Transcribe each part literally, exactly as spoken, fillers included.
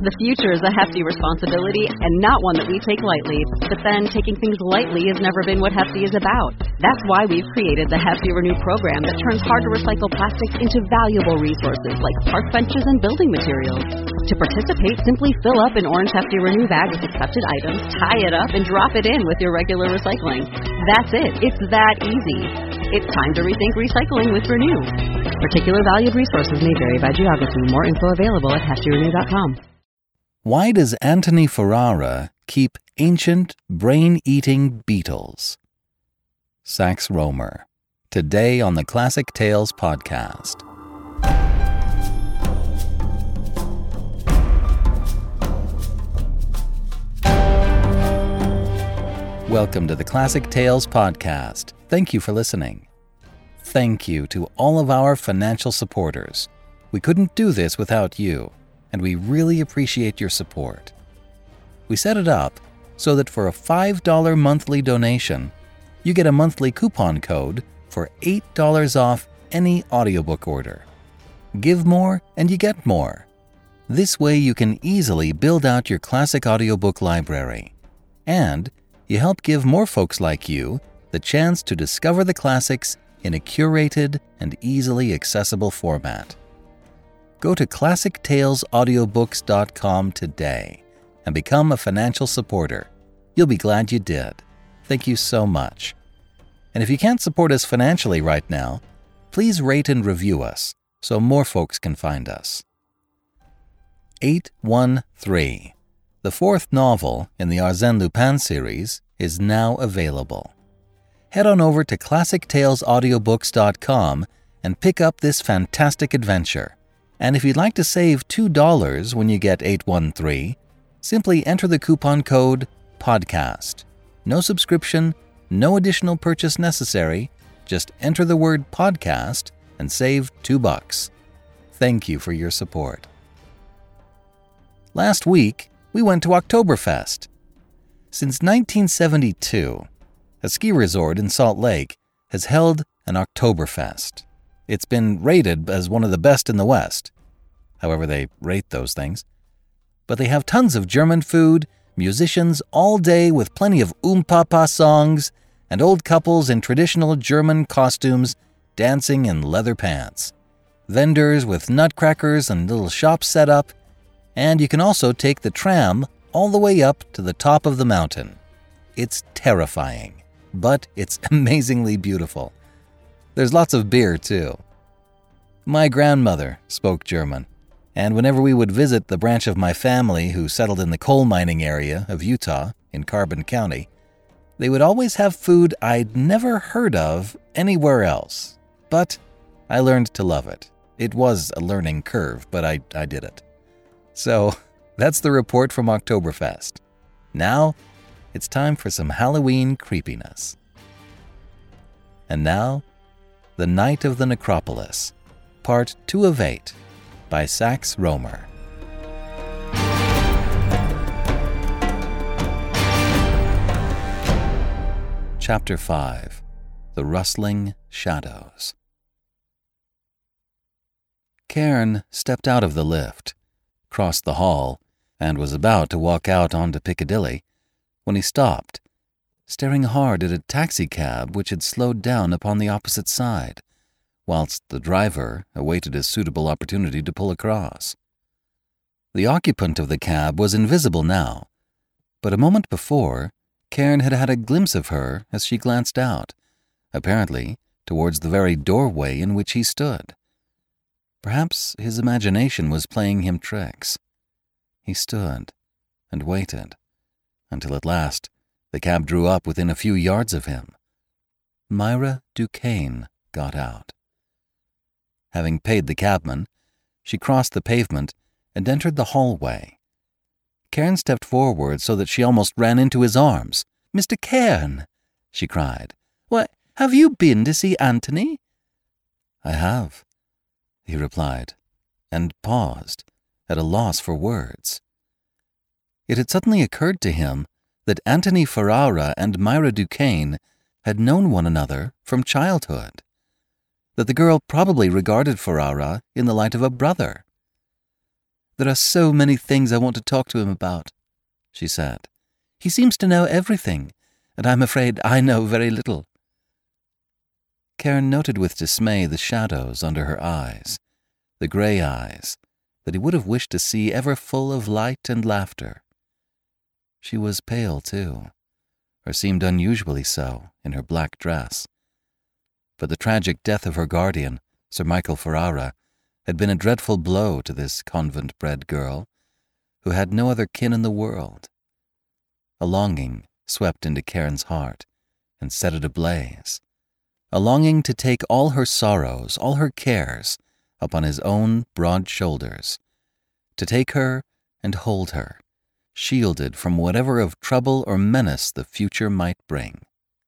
The future is a hefty responsibility and not one that we take lightly. But then, taking things lightly has never been what Hefty is about. That's why we've created the Hefty Renew program that turns hard-to-recycle plastics into valuable resources like park benches and building materials. To participate, simply fill up an orange Hefty Renew bag with accepted items, tie it up, and drop it in with your regular recycling. That's it. It's that easy. It's time to rethink recycling with Renew. Particular valued resources may vary by geography. More info available at hefty renew dot com. Why does Antony Ferrara keep ancient, brain-eating beetles? Sax Rohmer. Today on the Classic Tales podcast. Welcome to the Classic Tales podcast. Thank you for listening. Thank you to all of our financial supporters. We couldn't do this without you, and we really appreciate your support. We set it up so that for a five dollars monthly donation, you get a monthly coupon code for eight dollars off any audiobook order. Give more and you get more. This way you can easily build out your classic audiobook library. And you help give more folks like you the chance to discover the classics in a curated and easily accessible format. Go to classic tales audiobooks dot com today and become a financial supporter. You'll be glad you did. Thank you so much. And if you can't support us financially right now, please rate and review us so more folks can find us. eight one three, the fourth novel in the Arsène Lupin series, is now available. Head on over to classic tales audiobooks dot com and pick up this fantastic adventure. And if you'd like to save two dollars when you get eight one three, simply enter the coupon code PODCAST. No subscription, no additional purchase necessary. Just enter the word podcast and save two bucks. Thank you for your support. Last week, we went to Oktoberfest. Since nineteen seventy-two, a ski resort in Salt Lake has held an Oktoberfest. It's been rated as one of the best in the West. However they rate those things. But they have tons of German food, musicians all day with plenty of Oompapa songs, and old couples in traditional German costumes dancing in leather pants. Vendors with nutcrackers and little shops set up, and you can also take the tram all the way up to the top of the mountain. It's terrifying, but it's amazingly beautiful. There's lots of beer, too. My grandmother spoke German, and whenever we would visit the branch of my family who settled in the coal mining area of Utah in Carbon County, they would always have food I'd never heard of anywhere else. But I learned to love it. It was a learning curve, but I, I did it. So, that's the report from Oktoberfest. Now, it's time for some Halloween creepiness. And now, The Night of the Necropolis, Part two of eight, by Sax Rohmer. Chapter five, The Rustling Shadows. Cairn stepped out of the lift, crossed the hall, and was about to walk out onto Piccadilly when he stopped, staring hard at a taxicab which had slowed down upon the opposite side, whilst the driver awaited a suitable opportunity to pull across. The occupant of the cab was invisible now, but a moment before, Cairn had had a glimpse of her as she glanced out, apparently towards the very doorway in which he stood. Perhaps his imagination was playing him tricks. He stood and waited, until at last the cab drew up within a few yards of him. Myra Duquesne got out. Having paid the cabman, she crossed the pavement and entered the hallway. Cairn stepped forward so that she almost ran into his arms. "Mister Cairn," she cried. "Why, have you been to see Antony?" "I have," he replied, and paused, at a loss for words. It had suddenly occurred to him that Antony Ferrara and Myra Duquesne had known one another from childhood, that the girl probably regarded Ferrara in the light of a brother. "There are so many things I want to talk to him about," she said. "He seems to know everything, and I'm afraid I know very little." Karen noted with dismay the shadows under her eyes, the grey eyes that he would have wished to see ever full of light and laughter. She was pale, too, or seemed unusually so in her black dress. But the tragic death of her guardian, Sir Michael Ferrara, had been a dreadful blow to this convent-bred girl, who had no other kin in the world. A longing swept into Karen's heart and set it ablaze. A longing to take all her sorrows, all her cares, upon his own broad shoulders, to take her and hold her, shielded from whatever of trouble or menace the future might bring.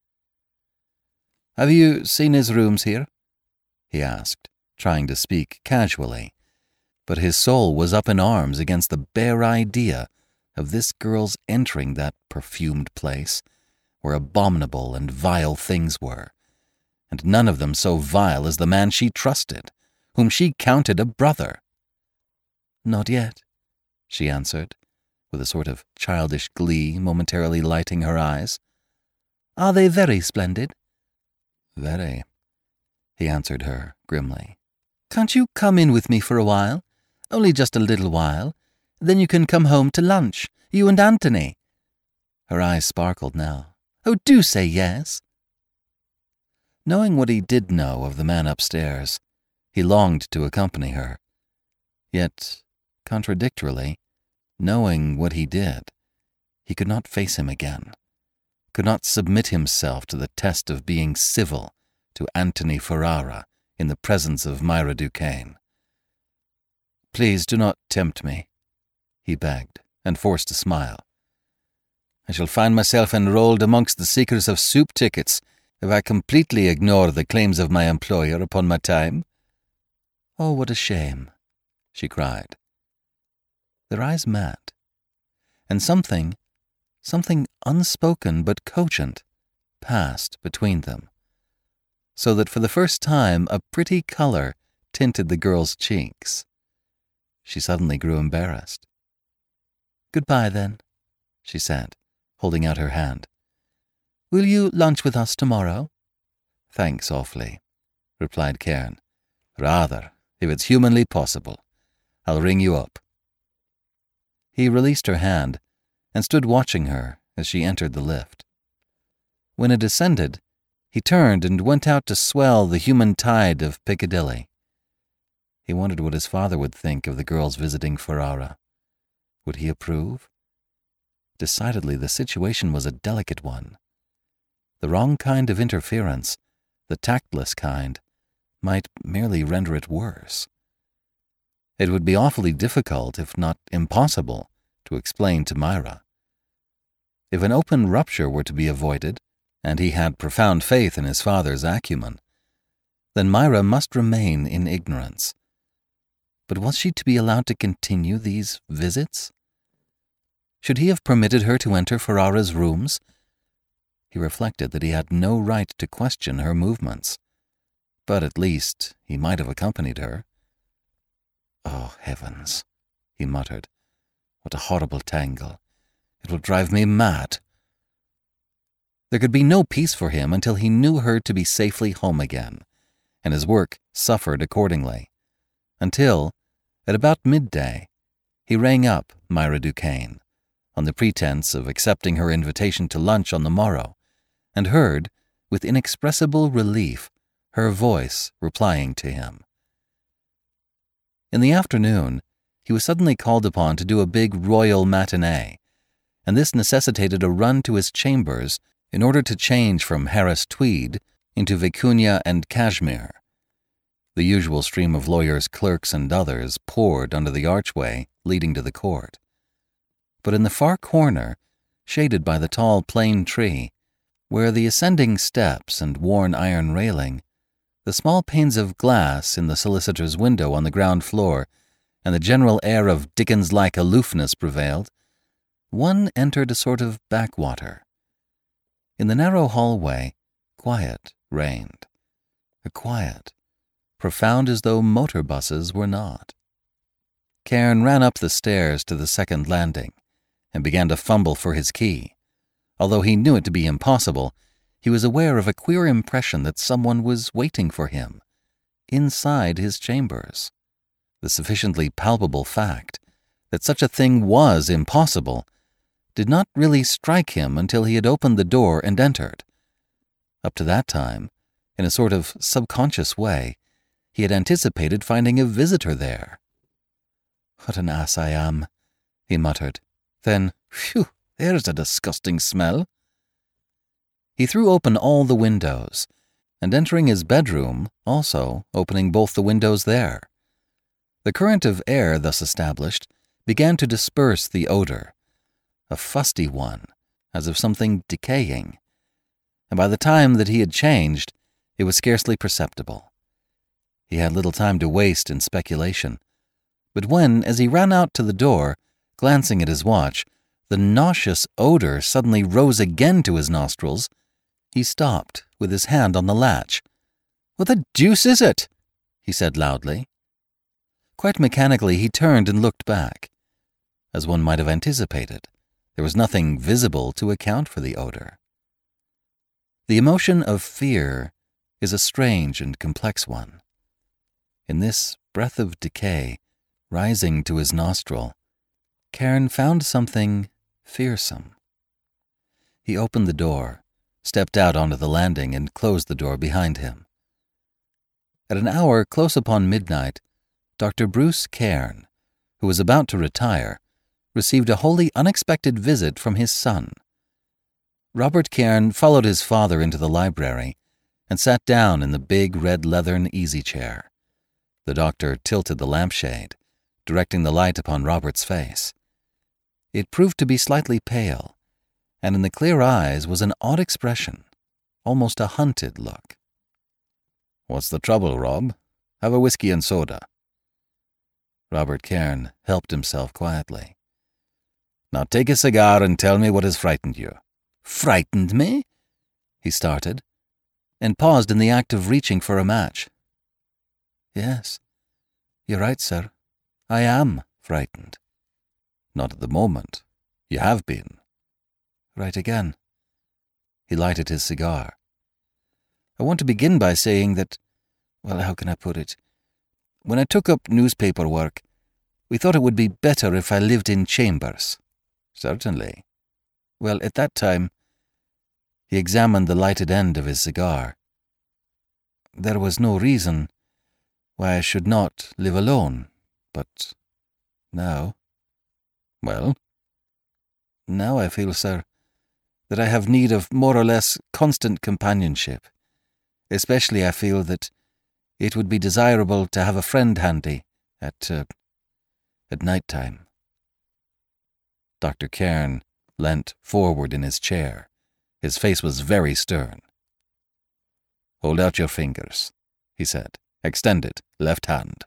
"Have you seen his rooms here?" he asked, trying to speak casually, but his soul was up in arms against the bare idea of this girl's entering that perfumed place, where abominable and vile things were, and none of them so vile as the man she trusted, whom she counted a brother. "Not yet," she answered, with a sort of childish glee momentarily lighting her eyes. "Are they very splendid?" "Very," he answered her grimly. "Can't you come in with me for a while? Only just a little while. Then you can come home to lunch, you and Anthony." Her eyes sparkled now. "Oh, do say yes." Knowing what he did know of the man upstairs, he longed to accompany her. Yet, contradictorily, knowing what he did, he could not face him again, could not submit himself to the test of being civil to Anthony Ferrara in the presence of Myra Duquesne. "Please do not tempt me," he begged, and forced a smile. "I shall find myself enrolled amongst the seekers of soup tickets if I completely ignore the claims of my employer upon my time." "Oh, what a shame," she cried. Their eyes met, and something, something unspoken but cogent, passed between them, so that for the first time a pretty color tinted the girl's cheeks. She suddenly grew embarrassed. "Goodbye, then," she said, holding out her hand. "Will you lunch with us tomorrow?" "Thanks awfully," replied Karen. "Rather, if it's humanly possible. I'll ring you up." He released her hand and stood watching her as she entered the lift. When it ascended, he turned and went out to swell the human tide of Piccadilly. He wondered what his father would think of the girl's visiting Ferrara. Would he approve? Decidedly, the situation was a delicate one. The wrong kind of interference, the tactless kind, might merely render it worse. It would be awfully difficult, if not impossible, to explain to Myra. If an open rupture were to be avoided, and he had profound faith in his father's acumen, then Myra must remain in ignorance. But was she to be allowed to continue these visits? Should he have permitted her to enter Ferrara's rooms? He reflected that he had no right to question her movements, but at least he might have accompanied her. "Oh, heavens," he muttered. "What a horrible tangle. It will drive me mad." There could be no peace for him until he knew her to be safely home again, and his work suffered accordingly, until, at about midday, he rang up Myra Duquesne, on the pretense of accepting her invitation to lunch on the morrow, and heard, with inexpressible relief, her voice replying to him. In the afternoon, he was suddenly called upon to do a big royal matinee, and this necessitated a run to his chambers in order to change from Harris tweed into vicuña and cashmere. The usual stream of lawyers, clerks, and others poured under the archway leading to the court. But in the far corner, shaded by the tall plane tree, where the ascending steps and worn iron railing, the small panes of glass in the solicitor's window on the ground floor, and the general air of Dickens-like aloofness prevailed, one entered a sort of backwater. In the narrow hallway, quiet reigned, a quiet, profound as though motor buses were not. Cairn ran up the stairs to the second landing and began to fumble for his key. Although he knew it to be impossible, he was aware of a queer impression that someone was waiting for him, inside his chambers. The sufficiently palpable fact that such a thing was impossible did not really strike him until he had opened the door and entered. Up to that time, in a sort of subconscious way, he had anticipated finding a visitor there. "What an ass I am," he muttered. Then, "Phew, there's a disgusting smell." He threw open all the windows, and entering his bedroom, also opening both the windows there. The current of air thus established began to disperse the odor, a fusty one, as of something decaying, and by the time that he had changed, it was scarcely perceptible. He had little time to waste in speculation, but when, as he ran out to the door, glancing at his watch, the nauseous odor suddenly rose again to his nostrils, he stopped with his hand on the latch. "What the deuce is it?" he said loudly. Quite mechanically he turned and looked back. As one might have anticipated, there was nothing visible to account for the odor. The emotion of fear is a strange and complex one. In this breath of decay, rising to his nostril, Cairn found something fearsome. He opened the door, stepped out onto the landing, and closed the door behind him. At an hour close upon midnight, Doctor Bruce Cairn, who was about to retire, received a wholly unexpected visit from his son. Robert Cairn followed his father into the library and sat down in the big red leathern easy-chair. The doctor tilted the lampshade, directing the light upon Robert's face. It proved to be slightly pale, and in the clear eyes was an odd expression, almost a hunted look. "What's the trouble, Rob? Have a whiskey and soda." Robert Cairn helped himself quietly. "Now take a cigar and tell me what has frightened you." "Frightened me?" he started, and paused in the act of reaching for a match. "Yes, you're right, sir. I am frightened." "Not at the moment. You have been." "Right again." He lighted his cigar. "I want to begin by saying that, well, how can I put it? When I took up newspaper work, we thought it would be better if I lived in chambers." "Certainly." "Well, at that time," he examined the lighted end of his cigar, "there was no reason why I should not live alone, but now—" "Well?" "Now I feel, sir, that I have need of more or less constant companionship. Especially I feel that it would be desirable to have a friend handy at, uh, at night time." Doctor Cairn leant forward in his chair. His face was very stern. "Hold out your fingers," he said. "Extend it, left hand."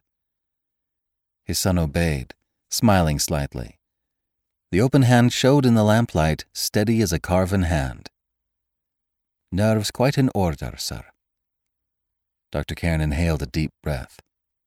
His son obeyed, smiling slightly. The open hand showed in the lamplight, steady as a carven hand. "Nerves quite in order, sir." Doctor Cairn inhaled a deep breath.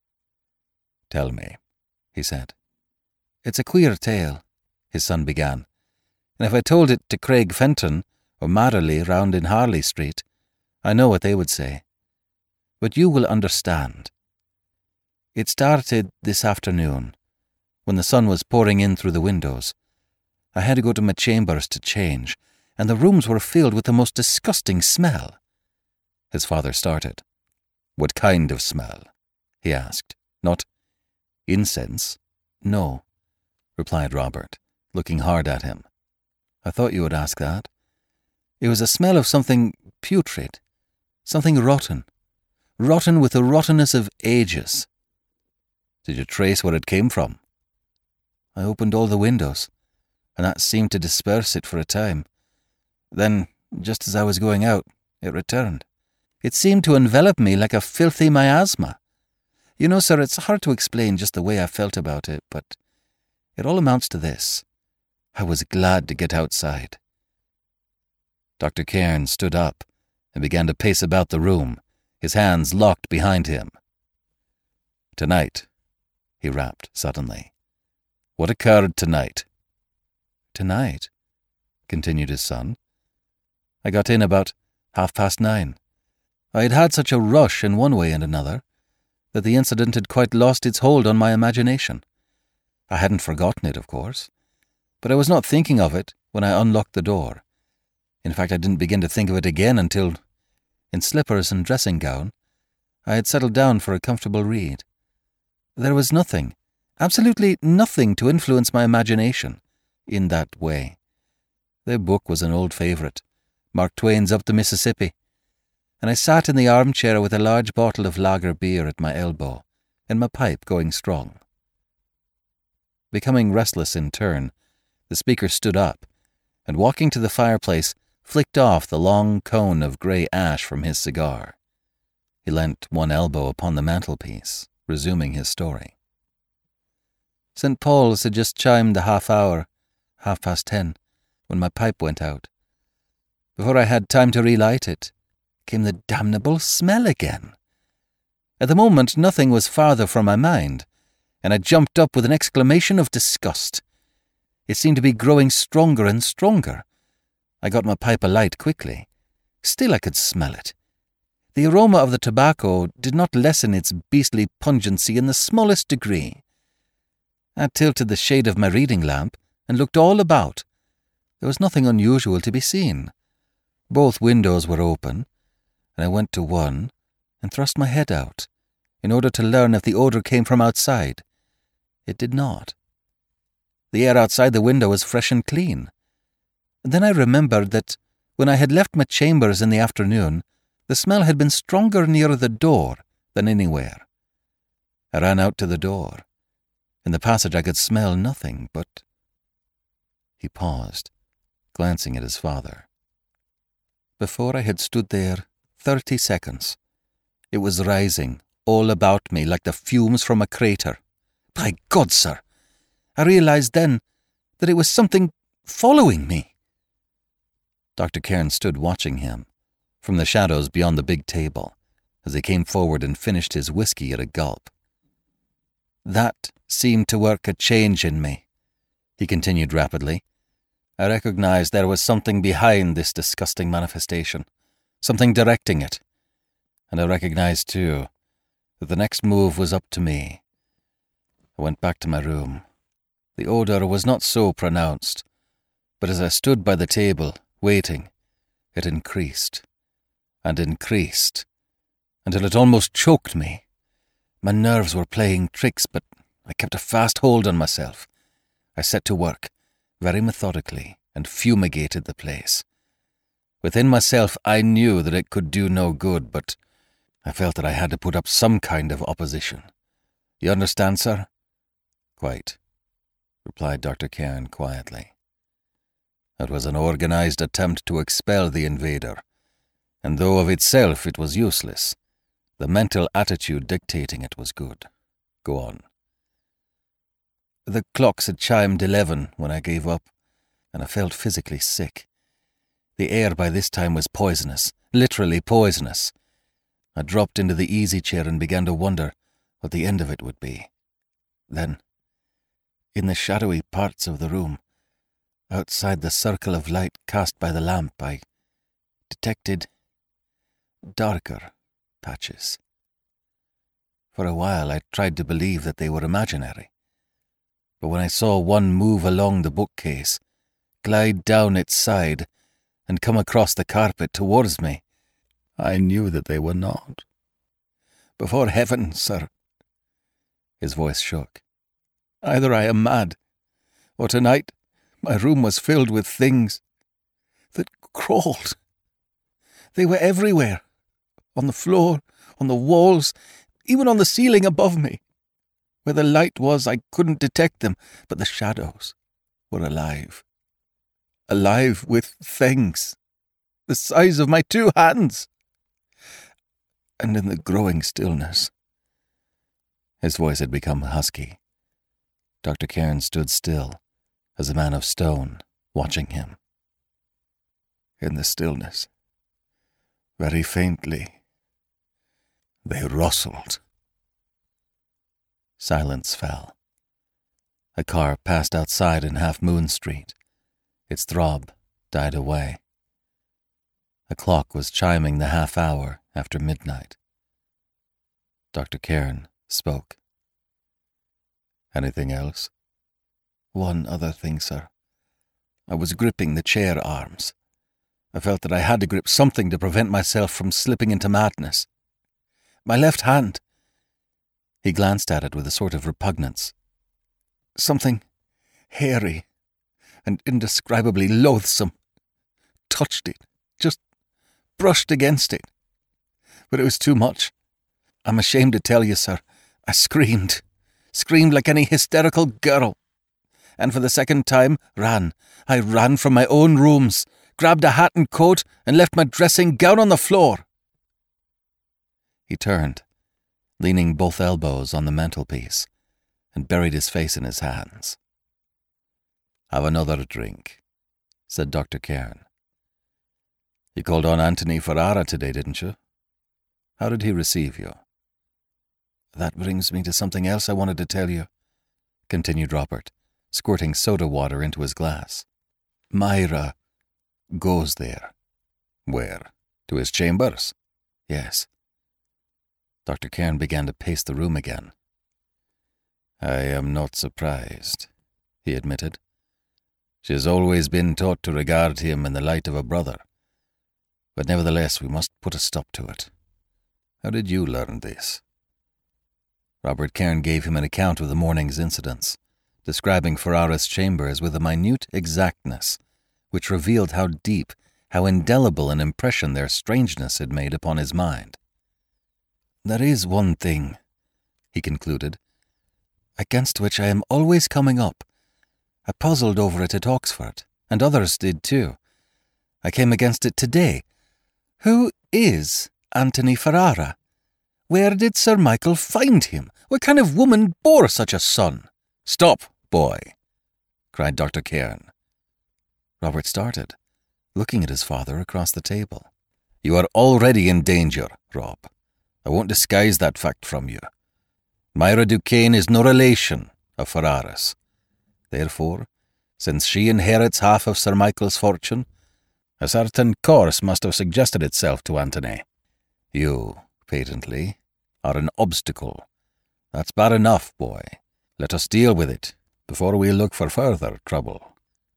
"Tell me," he said. "It's a queer tale," his son began, "and if I told it to Craig Fenton or Matterley round in Harley Street, I know what they would say. But you will understand. It started this afternoon, when the sun was pouring in through the windows. I had to go to my chambers to change, and the rooms were filled with the most disgusting smell." His father started. "What kind of smell?" he asked. "Not incense?" "No," replied Robert, looking hard at him. "I thought you would ask that. It was a smell of something putrid, something rotten, rotten with the rottenness of ages." "Did you trace where it came from?" "I opened all the windows, and that seemed to disperse it for a time. Then, just as I was going out, it returned. It seemed to envelop me like a filthy miasma. You know, sir, it's hard to explain just the way I felt about it, but it all amounts to this. I was glad to get outside." Doctor Cairn stood up and began to pace about the room, his hands locked behind him. "Tonight," he rapped suddenly, What occurred tonight?" "Tonight?" continued his son. "I got in about half past nine. I had had such a rush in one way and another that the incident had quite lost its hold on my imagination. I hadn't forgotten it, of course, but I was not thinking of it when I unlocked the door. In fact, I didn't begin to think of it again until, in slippers and dressing gown, I had settled down for a comfortable read. There was nothing, absolutely nothing to influence my imagination in that way. The book was an old favourite, Mark Twain's Up the Mississippi, and I sat in the armchair with a large bottle of lager beer at my elbow and my pipe going strong. Becoming restless in turn, the speaker stood up and, walking to the fireplace, flicked off the long cone of grey ash from his cigar. He leant one elbow upon the mantelpiece, resuming his story. Saint Paul's had just chimed the half hour, half past ten, when my pipe went out. Before I had time to relight it, came the damnable smell again. At the moment, nothing was farther from my mind, and I jumped up with an exclamation of disgust. It seemed to be growing stronger and stronger. I got my pipe alight quickly. Still I could smell it. The aroma of the tobacco did not lessen its beastly pungency in the smallest degree. I tilted the shade of my reading lamp and looked all about. There was nothing unusual to be seen. Both windows were open, and I went to one and thrust my head out in order to learn if the odour came from outside. It did not. The air outside the window was fresh and clean. Then I remembered that when I had left my chambers in the afternoon, the smell had been stronger near the door than anywhere. I ran out to the door. In the passage I could smell nothing but— He paused, glancing at his father. Before I had stood there thirty seconds, it was rising all about me like the fumes from a crater. By God, sir, I realized then that it was something following me. Doctor Cairn stood watching him from the shadows beyond the big table as he came forward and finished his whiskey at a gulp. That seemed to work a change in me, he continued rapidly. I recognized there was something behind this disgusting manifestation, something directing it. And I recognized, too, that the next move was up to me. I went back to my room. The odour was not so pronounced, but as I stood by the table, waiting, it increased and increased until it almost choked me. My nerves were playing tricks, but I kept a fast hold on myself. I set to work, very methodically, and fumigated the place. Within myself I knew that it could do no good, but I felt that I had to put up some kind of opposition. You understand, sir? Quite, replied Doctor Cairn quietly. It was an organized attempt to expel the invader, and though of itself it was useless, the mental attitude dictating it was good. Go on. The clocks had chimed eleven when I gave up, and I felt physically sick. The air by this time was poisonous, literally poisonous. I dropped into the easy chair and began to wonder what the end of it would be. Then, in the shadowy parts of the room, outside the circle of light cast by the lamp, I detected darker patches. For a while I tried to believe that they were imaginary, but when I saw one move along the bookcase, glide down its side, and come across the carpet towards me, I knew that they were not. Before heaven, sir, his voice shook, either I am mad, or tonight my room was filled with things that crawled. They were everywhere, on the floor, on the walls, even on the ceiling above me. Where the light was, I couldn't detect them, but the shadows were alive. Alive with things the size of my two hands. And in the growing stillness— His voice had become husky. Doctor Cairn stood still, as a man of stone, watching him. In the stillness, very faintly, they rustled. Silence fell. A car passed outside in Half Moon Street. Its throb died away. A clock was chiming the half hour after midnight. Doctor Cairn spoke. "Anything else?" "One other thing, sir. I was gripping the chair arms. I felt that I had to grip something to prevent myself from slipping into madness. My left hand." He glanced at it with a sort of repugnance. "Something hairy and indescribably loathsome touched it, just brushed against it. But it was too much. I'm ashamed to tell you, sir, I screamed, screamed like any hysterical girl. And for the second time, ran. I ran from my own rooms, grabbed a hat and coat, and left my dressing gown on the floor." He turned, leaning both elbows on the mantelpiece, and buried his face in his hands. "Have another drink," said Doctor Cairn. "You called on Anthony Ferrara today, didn't you? How did he receive you?" "That brings me to something else I wanted to tell you," continued Robert, squirting soda water into his glass. "Myra goes there." "Where? To his chambers?" "Yes." Doctor Cairn began to pace the room again. "I am not surprised," he admitted. "She has always been taught to regard him in the light of a brother. But nevertheless, we must put a stop to it. How did you learn this?" Robert Cairn gave him an account of the morning's incidents, describing Ferrara's chambers with a minute exactness, which revealed how deep, how indelible an impression their strangeness had made upon his mind. "There is one thing," he concluded, "against which I am always coming up. I puzzled over it at Oxford, and others did too. I came against it today. Who is Anthony Ferrara? Where did Sir Michael find him? What kind of woman bore such a son?" "Stop, boy!" cried Doctor Cairn. Robert started, looking at his father across the table. "You are already in danger, Rob. I won't disguise that fact from you. Myra Duquesne is no relation of Ferrara's. Therefore, since she inherits half of Sir Michael's fortune, a certain course must have suggested itself to Anthony. You, patently, are an obstacle. That's bad enough, boy. Let us deal with it before we look for further trouble."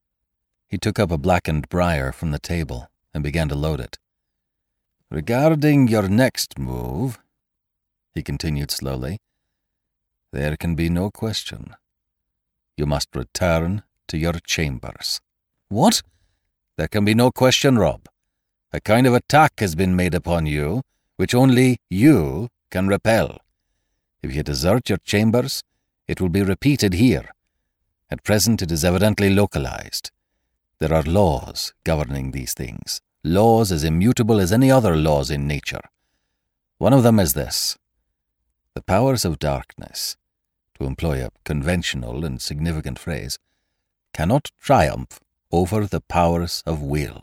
He took up a blackened briar from the table and began to load it. "Regarding your next move," he continued slowly, "there can be no question. You must return to your chambers." "What?" "There can be no question, Rob. A kind of attack has been made upon you, which only you can repel. If you desert your chambers, it will be repeated here. At present it is evidently localized. There are laws governing these things, laws as immutable as any other laws in nature. One of them is this: the powers of darkness, to employ a conventional and significant phrase, cannot triumph over the powers of will.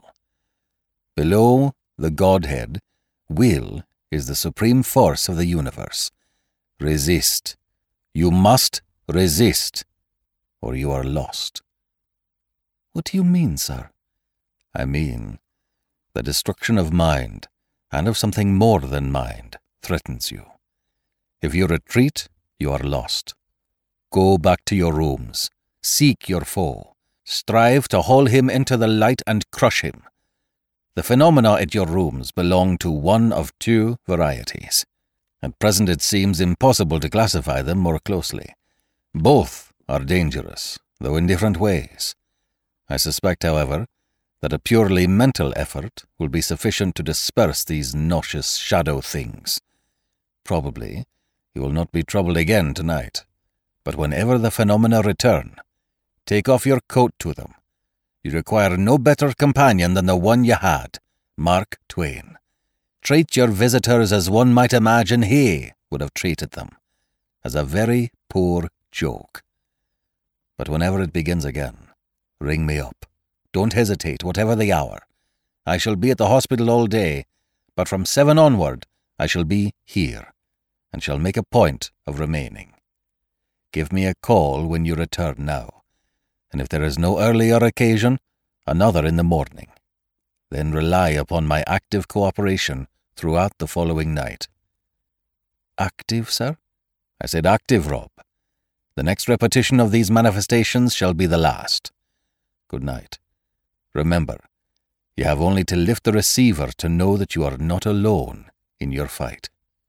Below the Godhead, will is the supreme force of the universe. Resist. You must resist, or you are lost." "What do you mean, sir?" "I mean, the destruction of mind, and of something more than mind, threatens you. If you retreat, you are lost. Go back to your rooms. Seek your foe. Strive to haul him into the light and crush him. The phenomena at your rooms belong to one of two varieties. At present it seems impossible to classify them more closely. Both are dangerous, though in different ways. I suspect, however, that a purely mental effort will be sufficient to disperse these nauseous shadow things. Probably you will not be troubled again tonight, but whenever the phenomena return, take off your coat to them. You require no better companion than the one you had, Mark Twain. Treat your visitors as one might imagine he would have treated them, as a very poor joke. But whenever it begins again, ring me up. Don't hesitate, whatever the hour. I shall be at the hospital all day, but from seven onward I shall be here, and shall make a point of remaining. Give me a call when you return now, and if there is no earlier occasion, another in the morning. Then rely upon my active cooperation throughout the following night." "Active, sir?" "I said active, Rob. The next repetition of these manifestations shall be the last. Good night. Remember, you have only to lift the receiver to know that you are not alone in your fight."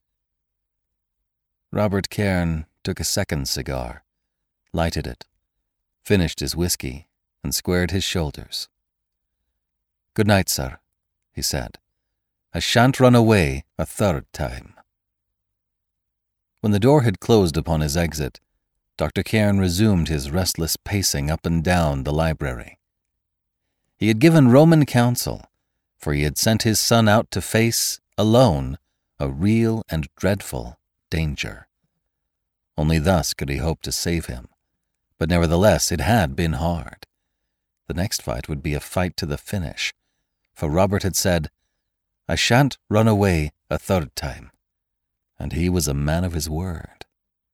Robert Cairn took a second cigar, lighted it, finished his whiskey, and squared his shoulders. "Good night, sir," he said. "I shan't run away a third time." When the door had closed upon his exit, Doctor Cairn resumed his restless pacing up and down the library. He had given Roman counsel, for he had sent his son out to face, alone, a real and dreadful danger. Only thus could he hope to save him, but nevertheless it had been hard. The next fight would be a fight to the finish, for Robert had said, "I shan't run away a third time," and he was a man of his word.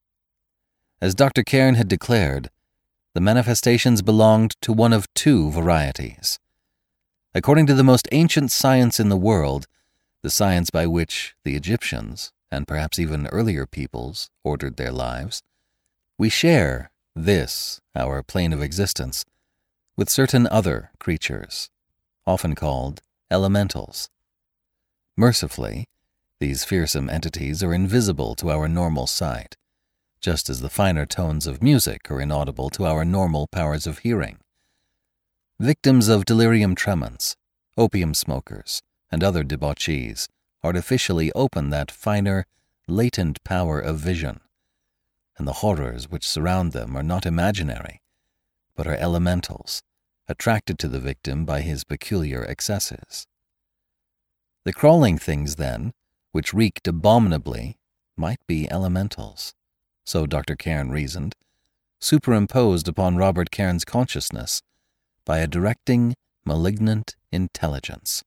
As Doctor Cairn had declared, the manifestations belonged to one of two varieties. According to the most ancient science in the world, the science by which the Egyptians, and perhaps even earlier peoples, ordered their lives, we share this, our plane of existence, with certain other creatures, often called elementals. Mercifully, these fearsome entities are invisible to our normal sight, just as the finer tones of music are inaudible to our normal powers of hearing. Victims of delirium tremens, opium smokers, and other debauchees artificially open that finer, latent power of vision, and the horrors which surround them are not imaginary, but are elementals, attracted to the victim by his peculiar excesses. The crawling things, then, which reeked abominably, might be elementals, so Doctor Cairn reasoned, superimposed upon Robert Cairn's consciousness by a directing, malignant intelligence.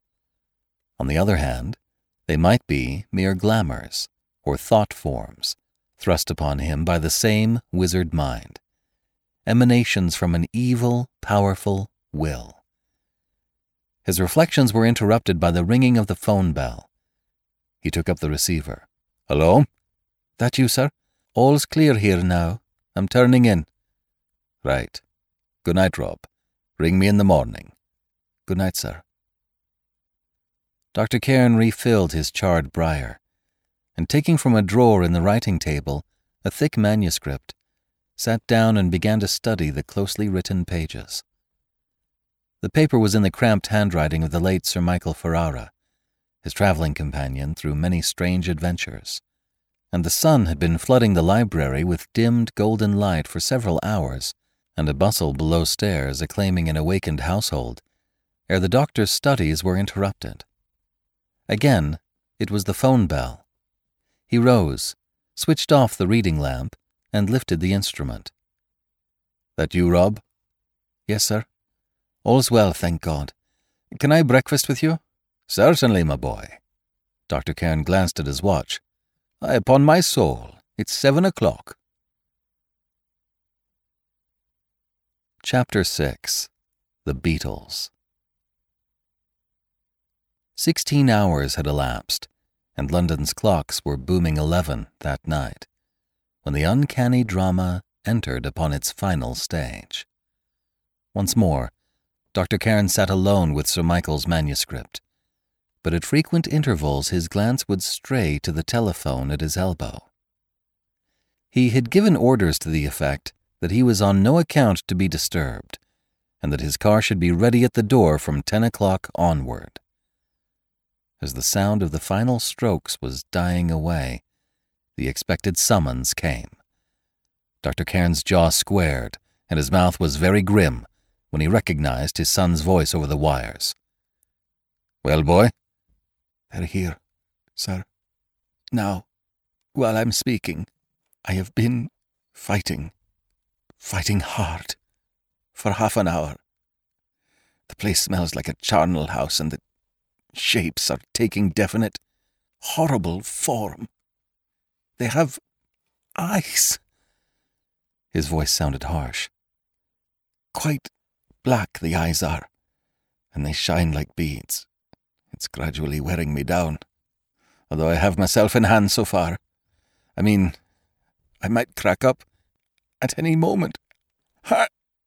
On the other hand, they might be mere glamours, or thought forms, thrust upon him by the same wizard mind, emanations from an evil, powerful will. His reflections were interrupted by the ringing of the phone bell. He took up the receiver. "Hello?" "That you, sir? All's clear here now. I'm turning in." "Right. Good night, Rob. Ring me in the morning." "Good night, sir." Doctor Cairn refilled his charred briar, and taking from a drawer in the writing table a thick manuscript, sat down and began to study the closely written pages. The paper was in the cramped handwriting of the late Sir Michael Ferrara, his travelling companion through many strange adventures, and the sun had been flooding the library with dimmed golden light for several hours, and a bustle below stairs acclaiming an awakened household, ere the doctor's studies were interrupted. Again, it was the phone bell. He rose, switched off the reading lamp, and lifted the instrument. "That you, Rob?" "Yes, sir. All's well, thank God. Can I breakfast with you?" "Certainly, my boy." Doctor Cairn glanced at his watch. "Aye, upon my soul, it's seven o'clock." Chapter six. The Beatles. Sixteen hours had elapsed, and London's clocks were booming eleven that night, when the uncanny drama entered upon its final stage. Once more, Doctor Cairn sat alone with Sir Michael's manuscript, but at frequent intervals his glance would stray to the telephone at his elbow. He had given orders to the effect that he was on no account to be disturbed, and that his car should be ready at the door from ten o'clock onward. As the sound of the final strokes was dying away, the expected summons came. Doctor Cairn's jaw squared, and his mouth was very grim when he recognized his son's voice over the wires. "Well, boy?" "They're here, sir. Now, while I'm speaking, I have been fighting, fighting hard, for half an hour. The place smells like a charnel house, and the shapes are taking definite, horrible form. They have eyes, His voice sounded harsh. "Quite black the eyes are, and they shine like beads. It's gradually wearing me down, although I have myself in hand so far. I mean, I might crack up at any moment. Ha!"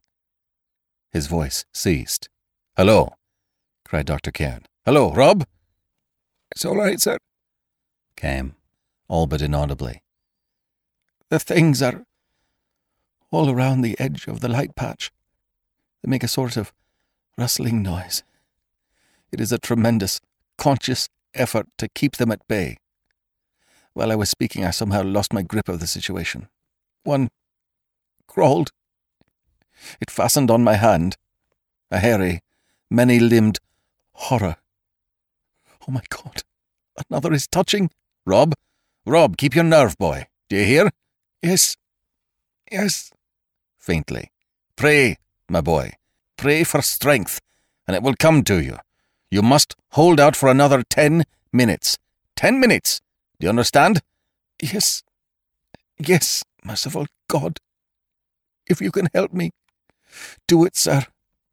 His voice ceased. "Hello," cried Doctor Cairn. "Hello, Rob?" "It's all right, sir," came, all but inaudibly. "The things are all around the edge of the light patch. They make a sort of rustling noise. It is a tremendous, conscious effort to keep them at bay. While I was speaking, I somehow lost my grip of the situation. One crawled. It fastened on my hand. A hairy, many-limbed horror. Oh my God, another is touching." "Rob, Rob, keep your nerve, boy. Do you hear?" "Yes, yes," faintly. "Pray, my boy. Pray for strength, and it will come to you. You must hold out for another ten minutes. Ten minutes! Do you understand?" "Yes, yes, merciful God. If you can help me, do it, sir.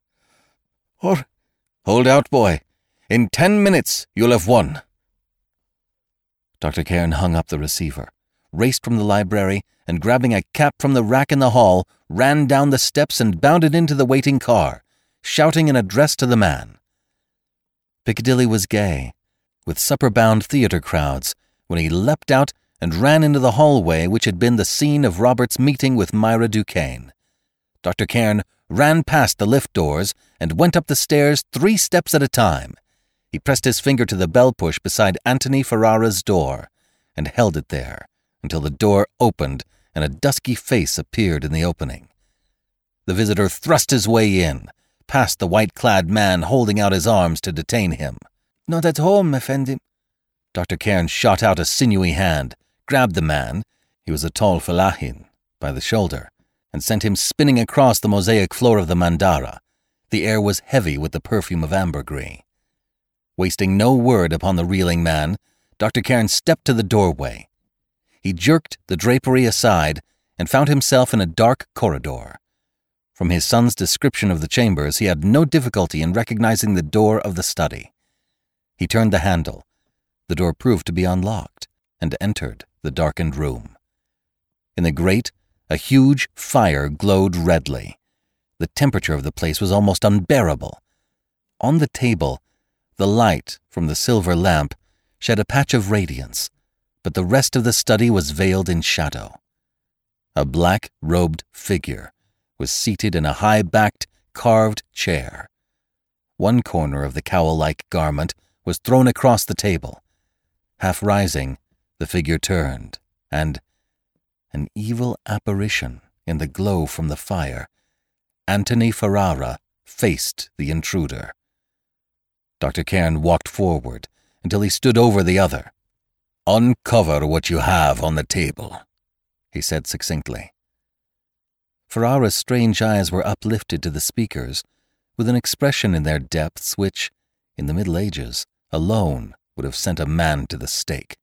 Or—" "Hold out, boy. In ten minutes you'll have won." Doctor Cairn hung up the receiver, raced from the library, and grabbing a cap from the rack in the hall, ran down the steps and bounded into the waiting car, shouting an address to the man. Piccadilly was gay, with supper-bound theatre crowds, when he leapt out and ran into the hallway which had been the scene of Robert's meeting with Myra Duquesne. Doctor Cairn ran past the lift doors and went up the stairs three steps at a time. He pressed his finger to the bell push beside Antony Ferrara's door and held it there until the door opened and a dusky face appeared in the opening. The visitor thrust his way in, past the white-clad man holding out his arms to detain him. "Not at home, Effendi." Doctor Cairn shot out a sinewy hand, grabbed the man, he was a tall fellahin, by the shoulder, and sent him spinning across the mosaic floor of the mandara. The air was heavy with the perfume of ambergris. Wasting no word upon the reeling man, Doctor Cairn stepped to the doorway. He jerked the drapery aside and found himself in a dark corridor. From his son's description of the chambers, he had no difficulty in recognizing the door of the study. He turned the handle. The door proved to be unlocked, and entered the darkened room. In the grate, a huge fire glowed redly. The temperature of the place was almost unbearable. On the table, the light from the silver lamp shed a patch of radiance, but the rest of the study was veiled in shadow. A black-robed figure was seated in a high-backed, carved chair. One corner of the cowl-like garment was thrown across the table. Half rising, the figure turned, and an evil apparition in the glow from the fire, Antony Ferrara faced the intruder. Doctor Cairn walked forward until he stood over the other. "Uncover what you have on the table," he said succinctly. Ferrara's strange eyes were uplifted to the speakers, with an expression in their depths which, in the Middle Ages, alone would have sent a man to the stake.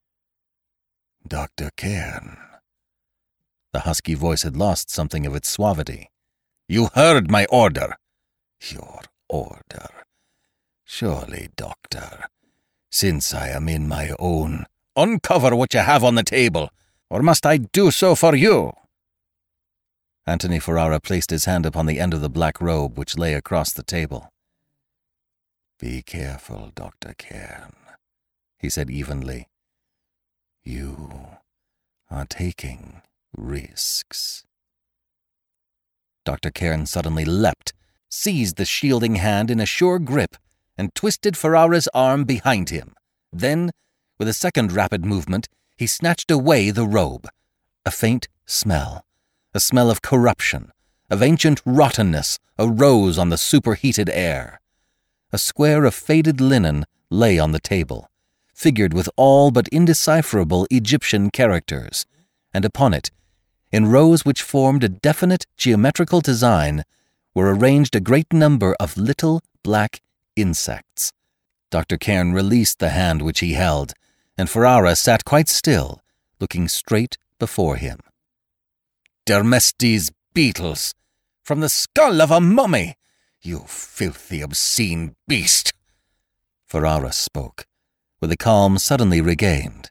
"Doctor Cairn." The husky voice had lost something of its suavity. "You heard my order." "Your order? Surely, Doctor, since I am in my own—" "Uncover what you have on the table, or must I do so for you?" Antony Ferrara placed his hand upon the end of the black robe which lay across the table. "Be careful, Doctor Cairn," he said evenly. "You are taking risks." Doctor Cairn suddenly leapt, seized the shielding hand in a sure grip, and twisted Ferrara's arm behind him. Then, with a second rapid movement, he snatched away the robe. A faint smell, a smell of corruption, of ancient rottenness, arose on the superheated air. A square of faded linen lay on the table, figured with all but indecipherable Egyptian characters, and upon it, in rows which formed a definite geometrical design, were arranged a great number of little black insects. Doctor Cairn released the hand which he held, and Ferrara sat quite still, looking straight before him. Dermestes beetles! From the skull of a mummy! You filthy, obscene beast!" Ferrara spoke, with the calm suddenly regained.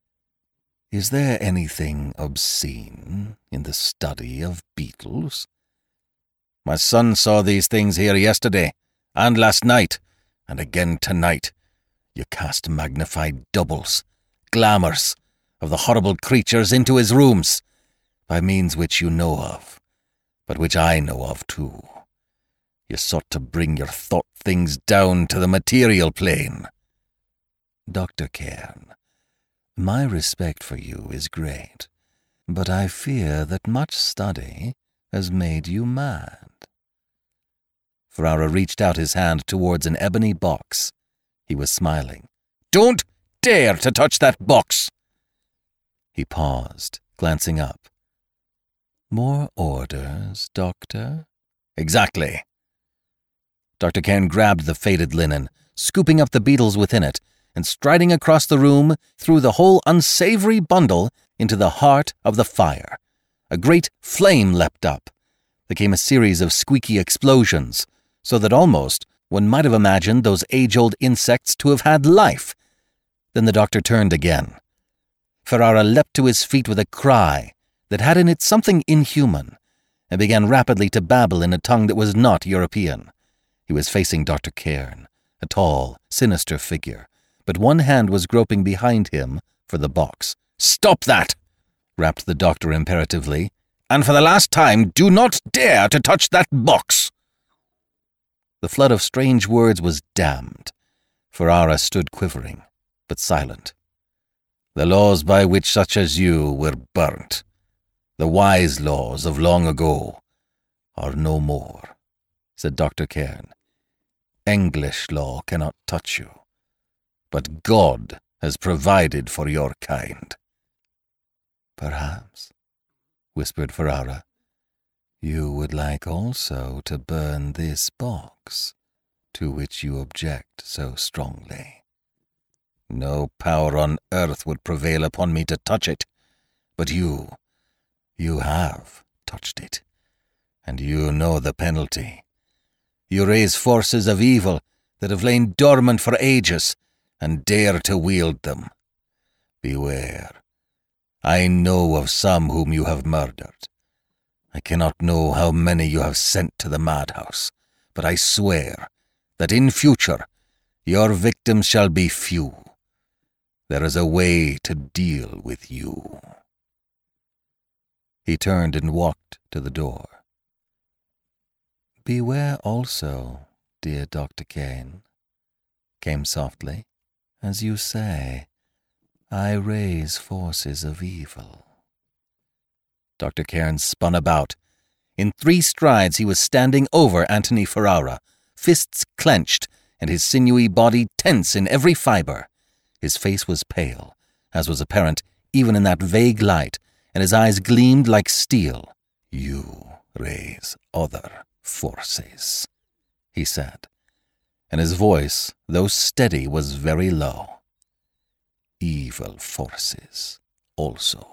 "Is there anything obscene in the study of beetles?" "My son saw these things here yesterday, and last night, and again tonight. You cast magnified doubles, glamours, of the horrible creatures into his rooms, by means which you know of, but which I know of too. You sought to bring your thought things down to the material plane." "Doctor Cairn, my respect for you is great, but I fear that much study has made you mad." Ferrara reached out his hand towards an ebony box. He was smiling. "Don't dare to touch that box!" He paused, glancing up. "More orders, Doctor?" "Exactly." Doctor Cairn grabbed the faded linen, scooping up the beetles within it, and striding across the room, threw the whole unsavory bundle into the heart of the fire. A great flame leapt up. There came a series of squeaky explosions, so that almost one might have imagined those age-old insects to have had life. Then the doctor turned again. Ferrara leapt to his feet with a cry that had in it something inhuman, and began rapidly to babble in a tongue that was not European. He was facing Doctor Cairn, a tall, sinister figure, but one hand was groping behind him for the box. "Stop that!" rapped the doctor imperatively. "And for the last time, do not dare to touch that box!" The flood of strange words was dammed. Ferrara stood quivering, but silent. "The laws by which such as you were burnt, the wise laws of long ago, are no more," said Doctor Cairn. "English law cannot touch you, but God has provided for your kind." "Perhaps," whispered Ferrara, "you would like also to burn this box, to which you object so strongly." "No power on earth would prevail upon me to touch it, but you, you have touched it, and you know the penalty. You raise forces of evil that have lain dormant for ages, and dare to wield them. Beware. I know of some whom you have murdered. I cannot know how many you have sent to the madhouse, but I swear that in future your victims shall be few. There is a way to deal with you." He turned and walked to the door. "Beware also, dear Doctor Cairn," came softly. "As you say, I raise forces of evil." Doctor Cairn spun about. In three strides he was standing over Antony Ferrara, fists clenched and his sinewy body tense in every fibre. His face was pale, as was apparent even in that vague light, and his eyes gleamed like steel. "You raise other forces," he said, and his voice, though steady, was very low. "Evil forces also."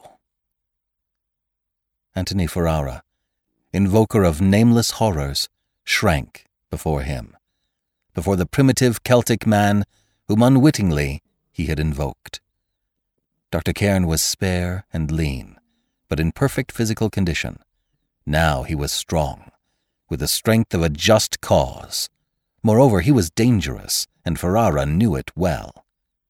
Antony Ferrara, invoker of nameless horrors, shrank before him, before the primitive Celtic man whom unwittingly he had invoked. Doctor Cairn was spare and lean, but in perfect physical condition. Now he was strong, with the strength of a just cause. Moreover, he was dangerous, and Ferrara knew it well.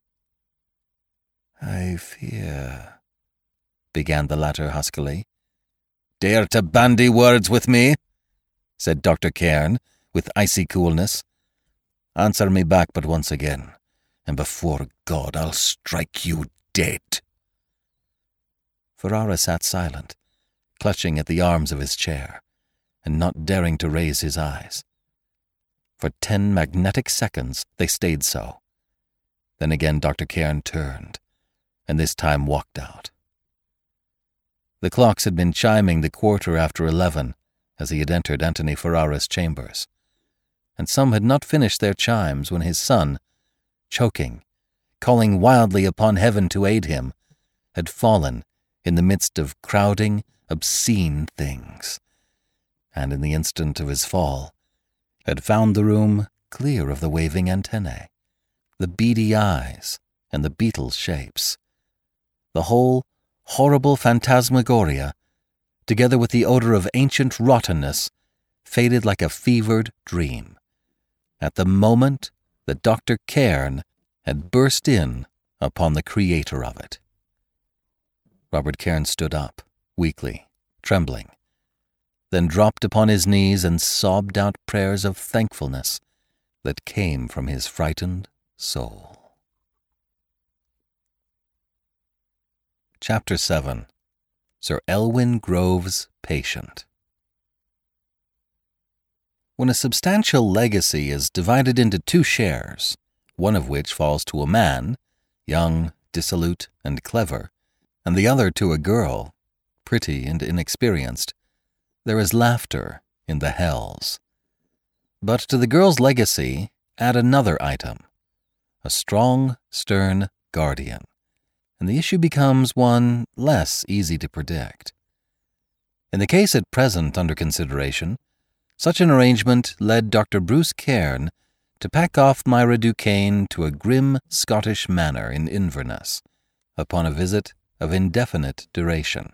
"I fear," began the latter huskily. "Dare to bandy words with me?" said Doctor Cairn, with icy coolness. "Answer me back but once again, and before God I'll strike you dead." Ferrara sat silent, clutching at the arms of his chair, and not daring to raise his eyes. For ten magnetic seconds they stayed so. Then again Doctor Cairn turned, and this time walked out. The clocks had been chiming the quarter after eleven as he had entered Antony Ferrara's chambers, and some had not finished their chimes when his son, choking, calling wildly upon heaven to aid him, had fallen in the midst of crowding, obscene things, and in the instant of his fall, had found the room clear of the waving antennae, the beady eyes, and the beetle's shapes. The whole horrible phantasmagoria, together with the odor of ancient rottenness, faded like a fevered dream, at the moment that Doctor Cairn had burst in upon the creator of it. Robert Cairn stood up, weakly, trembling, then dropped upon his knees and sobbed out prayers of thankfulness that came from his frightened soul. Chapter seven. Sir Elwyn Grove's Patient. When a substantial legacy is divided into two shares, one of which falls to a man, young, dissolute, and clever, and the other to a girl, pretty and inexperienced, there is laughter in the hells. But to the girl's legacy add another item, a strong, stern guardian, and the issue becomes one less easy to predict. In the case at present under consideration, such an arrangement led Doctor Bruce Cairn to pack off Myra Duquesne to a grim Scottish manor in Inverness, upon a visit of indefinite duration.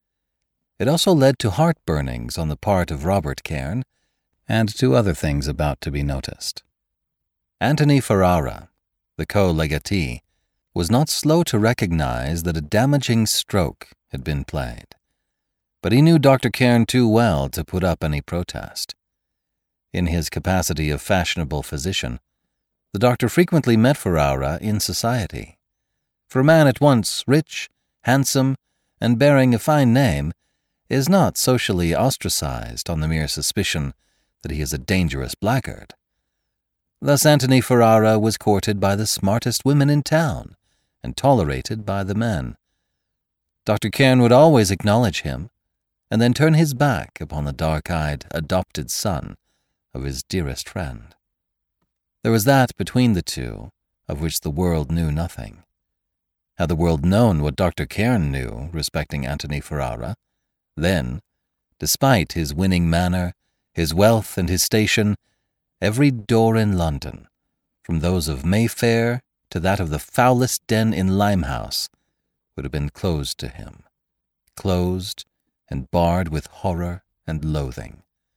It also led to heart-burnings on the part of Robert Cairn, and to other things about to be noticed. Antony Ferrara, the co-legatee, was not slow to recognize that a damaging stroke had been played, but he knew Doctor Cairn too well to put up any protest. In his capacity of fashionable physician, the doctor frequently met Ferrara in society. For a man at once rich, handsome, and bearing a fine name is not socially ostracized on the mere suspicion that he is a dangerous blackguard. Thus Antony Ferrara was courted by the smartest women in town and tolerated by the men. Doctor Cairn would always acknowledge him, and then turn his back upon the dark-eyed, adopted son of his dearest friend. There was that between the two of which the world knew nothing. Had the world known what Doctor Cairn knew respecting Antony Ferrara, then, despite his winning manner, his wealth, and his station, every door in London, from those of Mayfair to that of the foulest den in Limehouse, would have been closed to him, closed and barred with horror and loathing.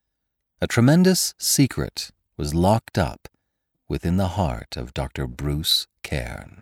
A tremendous secret was locked up within the heart of Doctor Bruce Cairn.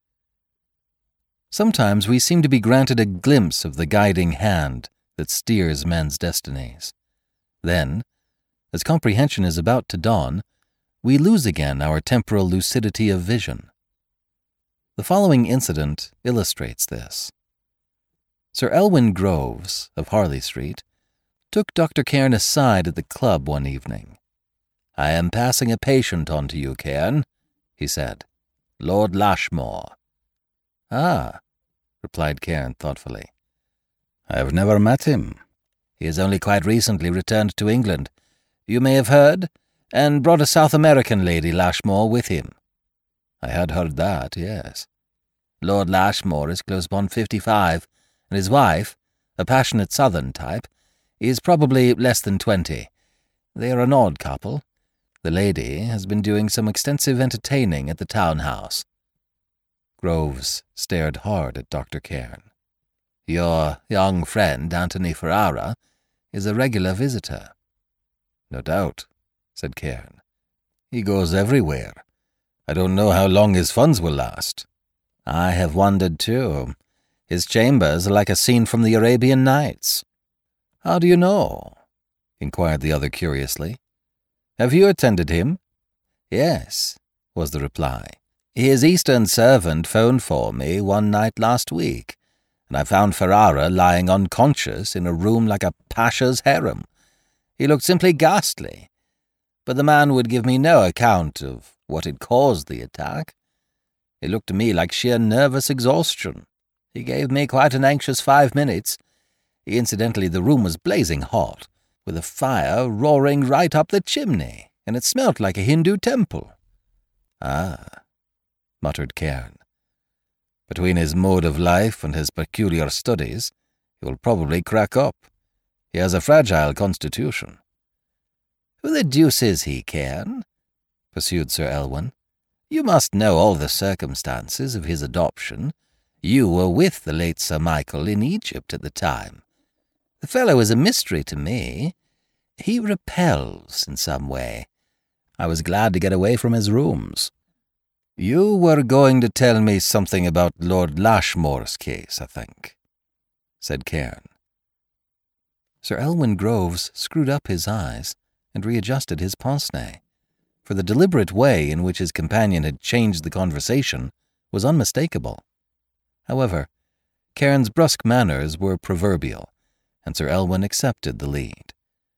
Sometimes we seem to be granted a glimpse of the guiding hand that steers men's destinies. Then, as comprehension is about to dawn, we lose again our temporal lucidity of vision. The following incident illustrates this. Sir Elwyn Groves, of Harley Street, took Doctor Cairn aside at the club one evening. "I am passing a patient on to you, Cairn," he said. "Lord Lashmore." "Ah," replied Cairn thoughtfully. "I have never met him. He has only quite recently returned to England. You may have heard, and brought a South American lady, Lashmore, with him." "I had heard that, yes." "Lord Lashmore is close upon fifty-five, and his wife, a passionate southern type, is probably less than twenty. They are an odd couple. The lady has been doing some extensive entertaining at the town-house." Groves stared hard at Doctor Cairn. "Your young friend, Antony Ferrara, is a regular visitor." "No doubt," said Cairn. "He goes everywhere. I don't know how long his funds will last." "I have wondered, too. His chambers are like a scene from the Arabian Nights." "How do you know?" inquired the other curiously. "Have you attended him?" "Yes," was the reply. "His Eastern servant phoned for me one night last week, and I found Ferrara lying unconscious in a room like a pasha's harem. He looked simply ghastly, but the man would give me no account of what had caused the attack. It looked to me like sheer nervous exhaustion. He gave me quite an anxious five minutes. Incidentally, the room was blazing hot, with a fire roaring right up the chimney, and it smelt like a Hindu temple." "Ah," muttered Cairn. Between his mode of life and his peculiar studies, He will probably crack up. He has a fragile constitution." "Who the deuce is he, Cairn?" pursued Sir Elwyn. "You must know all the circumstances of his adoption. You were with the late Sir Michael in Egypt at the time. The fellow is a mystery to me. He repels in some way. I was glad to get away from his rooms." "You were going to tell me something about Lord Lashmore's case, I think," said Cairn. Sir Elwyn Groves screwed up his eyes and readjusted his pince-nez, for the deliberate way in which his companion had changed the conversation was unmistakable. However, Cairn's brusque manners were proverbial, and Sir Elwyn accepted the lead.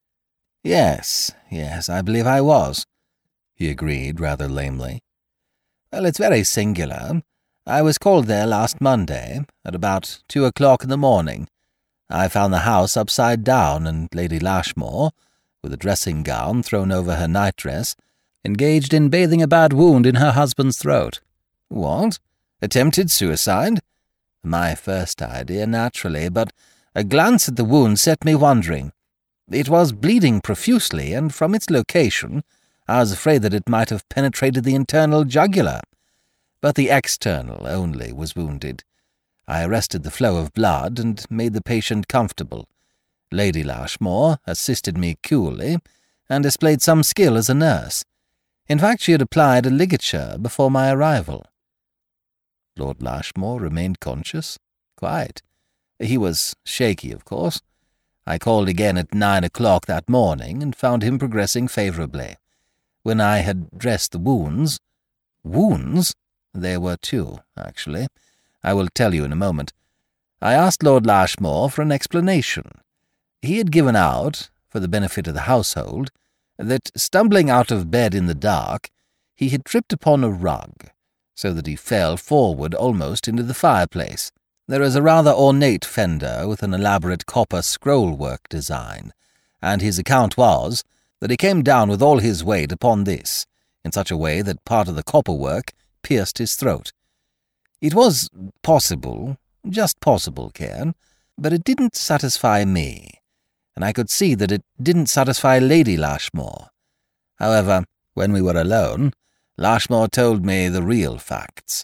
"Yes, yes, I believe I was," he agreed rather lamely. "Well, it's very singular. I was called there last Monday, at about two o'clock in the morning. I found the house upside down, and Lady Lashmore, with a dressing-gown thrown over her nightdress, engaged in bathing a bad wound in her husband's throat." "What? Attempted suicide?" "My first idea, naturally, but a glance at the wound set me wondering. It was bleeding profusely, and from its location, I was afraid that it might have penetrated the internal jugular. But the external only was wounded. I arrested the flow of blood and made the patient comfortable. Lady Lashmore assisted me coolly, and displayed some skill as a nurse. In fact, she had applied a ligature before my arrival." "Lord Lashmore remained conscious?" "Quite. He was shaky, of course. I called again at nine o'clock that morning and found him progressing favourably. When I had dressed the wounds—" "Wounds?" "There were two, actually. I will tell you in a moment. I asked Lord Lashmore for an explanation. He had given out, for the benefit of the household, that, stumbling out of bed in the dark, he had tripped upon a rug, so that he fell forward almost into the fireplace. There is a rather ornate fender with an elaborate copper scroll-work design, and his account was that he came down with all his weight upon this, in such a way that part of the copperwork pierced his throat. It was possible, just possible, Cairn, but it didn't satisfy me, and I could see that it didn't satisfy Lady Lashmore. However, when we were alone, Lashmore told me the real facts."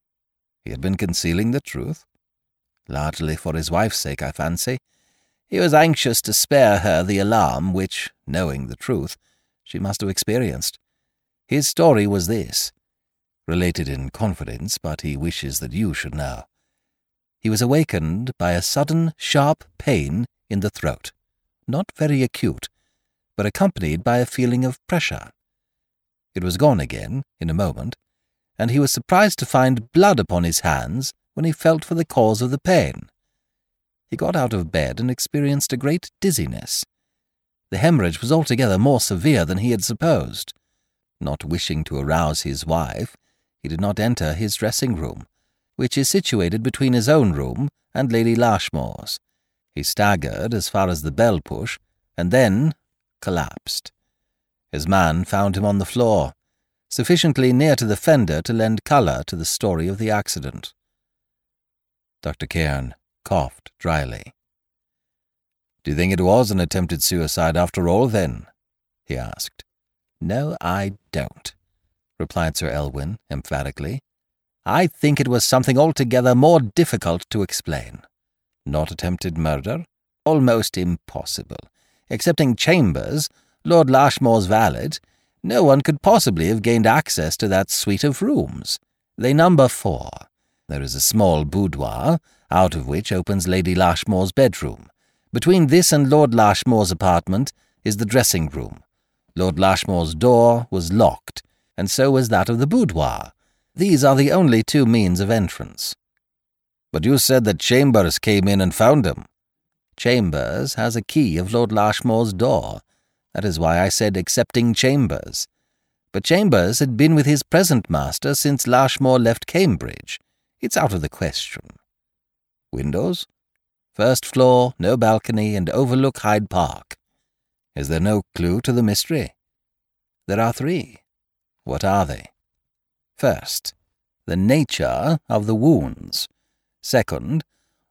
"He had been concealing the truth?" "Largely for his wife's sake, I fancy. He was anxious to spare her the alarm which, knowing the truth, she must have experienced. His story was this, related in confidence, but he wishes that you should know. He was awakened by a sudden, sharp pain in the throat, not very acute, but accompanied by a feeling of pressure. It was gone again in a moment, and he was surprised to find blood upon his hands when he felt for the cause of the pain. He got out of bed and experienced a great dizziness. The hemorrhage was altogether more severe than he had supposed. Not wishing to arouse his wife, he did not enter his dressing-room, which is situated between his own room and Lady Lashmore's. He staggered as far as the bell-push, and then collapsed. His man found him on the floor, sufficiently near to the fender to lend colour to the story of the accident." Doctor Cairn coughed dryly. "Do you think it was an attempted suicide after all, then?" he asked. "No, I don't," replied Sir Elwyn emphatically. "I think it was something altogether more difficult to explain." "Not attempted murder?" "Almost impossible. Excepting Chambers, Lord Lashmore's valet, no one could possibly have gained access to that suite of rooms. They number four. There is a small boudoir, out of which opens Lady Lashmore's bedroom. Between this and Lord Lashmore's apartment is the dressing-room. Lord Lashmore's door was locked, and so was that of the boudoir. These are the only two means of entrance." "But you said that Chambers came in and found him." "Chambers has a key of Lord Lashmore's door. That is why I said excepting Chambers. But Chambers had been with his present master since Lashmore left Cambridge. It's out of the question." "Windows?" "First floor, no balcony, and overlook Hyde Park." "Is there no clue to the mystery?" "There are three." "What are they?" "First, the nature of the wounds. Second,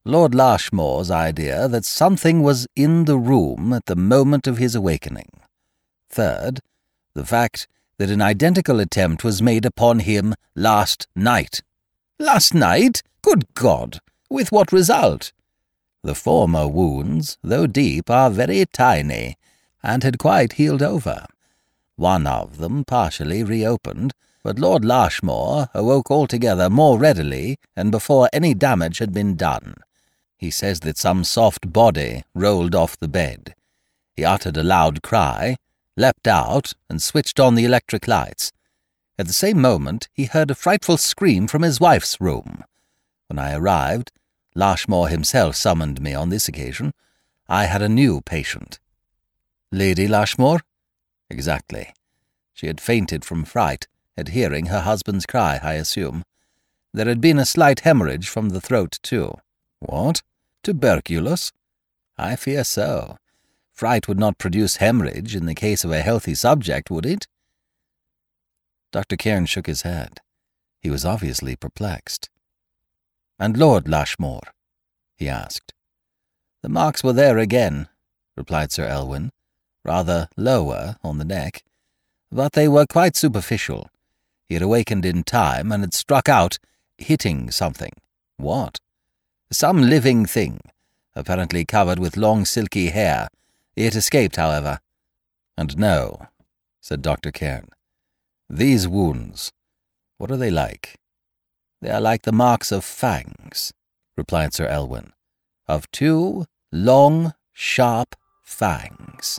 Lord Lashmore's idea that something was in the room at the moment of his awakening. Third, the fact that an identical attempt was made upon him last night. Last night? Good God! With what result? The former wounds, though deep, are very tiny, and had quite healed over. One of them partially reopened, but Lord Lashmore awoke altogether more readily and before any damage had been done. He says that some soft body rolled off the bed. He uttered a loud cry, leapt out, and switched on the electric lights. At the same moment he heard a frightful scream from his wife's room. When I arrived, Lashmore himself summoned me on this occasion. I had a new patient. Lady Lashmore? Exactly. She had fainted from fright, at hearing her husband's cry, I assume. There had been a slight hemorrhage from the throat, too. What? Tuberculous? I fear so. Fright would not produce hemorrhage in the case of a healthy subject, would it? Doctor Cairn shook his head. He was obviously perplexed. And Lord Lashmore? He asked. The marks were there again, replied Sir Elwyn, rather lower on the neck, but they were quite superficial. He had awakened in time and had struck out, hitting something. What? Some living thing, apparently covered with long silky hair. It escaped, however. And no, said Doctor Cairn. These wounds, what are they like? They are like the marks of fangs, replied Sir Elwyn, of two long, sharp fangs.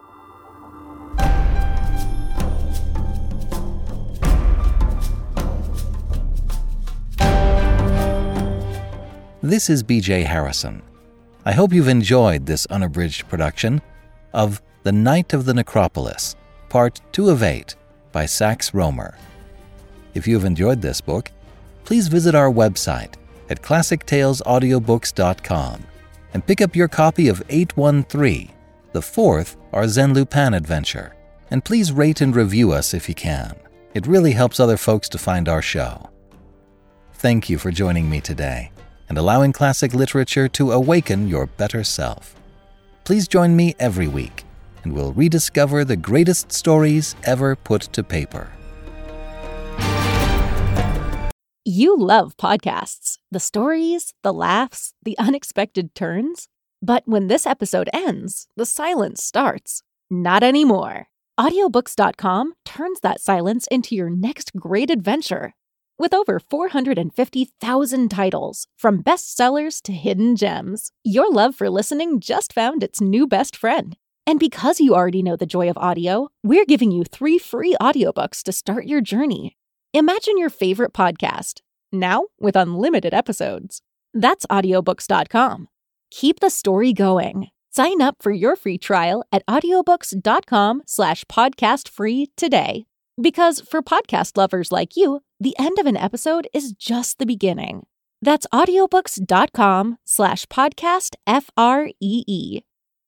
This is B J Harrison. I hope you've enjoyed this unabridged production of The Night of the Necropolis, Part two of eight, by Sax Rohmer. If you've enjoyed this book, please visit our website at classic tales audiobooks dot com and pick up your copy of eight one three, the fourth Arsène Lupin adventure. And please rate and review us if you can. It really helps other folks to find our show. Thank you for joining me today and allowing classic literature to awaken your better self. Please join me every week, and we'll rediscover the greatest stories ever put to paper. You love podcasts, the stories, the laughs, the unexpected turns. But when this episode ends, the silence starts. Not anymore. audiobooks dot com turns that silence into your next great adventure. With over four hundred fifty thousand titles, from bestsellers to hidden gems, your love for listening just found its new best friend. And because you already know the joy of audio, we're giving you three free audiobooks to start your journey. Imagine your favorite podcast, now with unlimited episodes. That's audiobooks dot com. Keep the story going. Sign up for your free trial at audiobooks dot com slash podcast free today. Because for podcast lovers like you, the end of an episode is just the beginning. That's audiobooks dot com slash podcast F R E E.